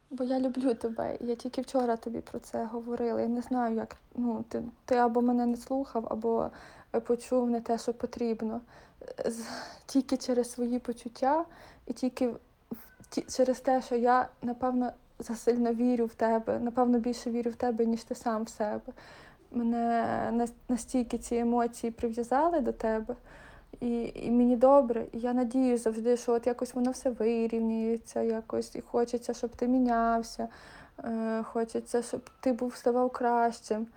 Бо я люблю тебе. Я тільки вчора тобі про це говорила. Я не знаю, як ти або мене не слухав, або почув не те, що потрібно. Тільки через свої почуття і тільки через те, що я, напевно, засильно вірю в тебе, напевно, більше вірю в тебе, ніж ти сам в себе. Мене настільки ці емоції прив'язали до тебе, і мені добре, і я надію завжди, що от якось воно все вирівнюється, якось, і хочеться, щоб ти мінявся, хочеться, щоб ти ставав кращим.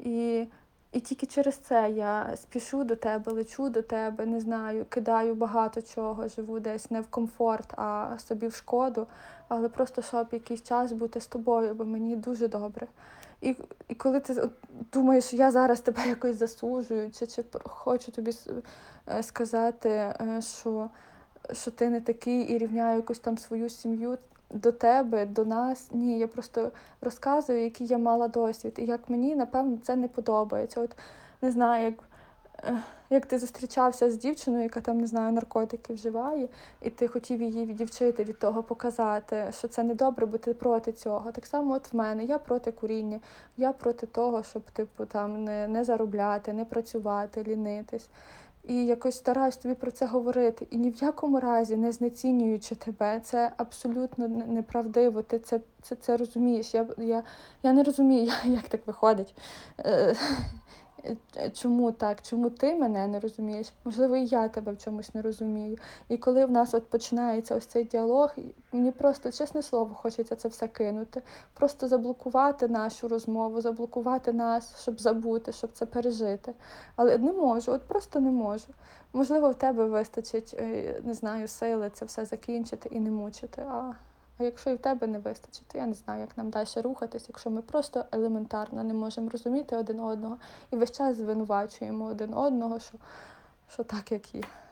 І тільки через це я спішу до тебе, лечу до тебе, не знаю, кидаю багато чого, живу десь не в комфорт, а собі в шкоду, але просто щоб якийсь час бути з тобою, бо мені дуже добре. І коли ти думаєш, що я зараз тебе якось засуджую, чи хочу тобі сказати, що ти не такий і рівняю якусь там свою сім'ю до тебе, до нас. Ні, я просто розказую, який я мала досвід, і як мені, напевно, це не подобається. От не знаю, як ти зустрічався з дівчиною, яка там, не знаю, наркотики вживає, і ти хотів її відівчити від того, показати, що це не добре, бо ти проти цього. Так само от в мене, я проти куріння, я проти того, щоб типу там не заробляти, не працювати, лінитись. І якось стараюсь тобі про це говорити. І ні в якому разі не знецінюючи тебе. Це абсолютно неправдиво. Ти це розумієш. Я не розумію, як так виходить. Е, Чому так? Чому ти мене не розумієш? Можливо, і я тебе в чомусь не розумію. І коли в нас от починається ось цей діалог, мені просто, чесне слово, хочеться це все кинути. Просто заблокувати нашу розмову, заблокувати нас, щоб забути, щоб це пережити. Але не можу, от просто не можу. Можливо, в тебе вистачить, не знаю, сили це все закінчити і не мучити. А якщо і в тебе не вистачить, то я не знаю, як нам далі рухатись, якщо ми просто елементарно не можемо розуміти один одного і весь час звинувачуємо один одного, що так, як є.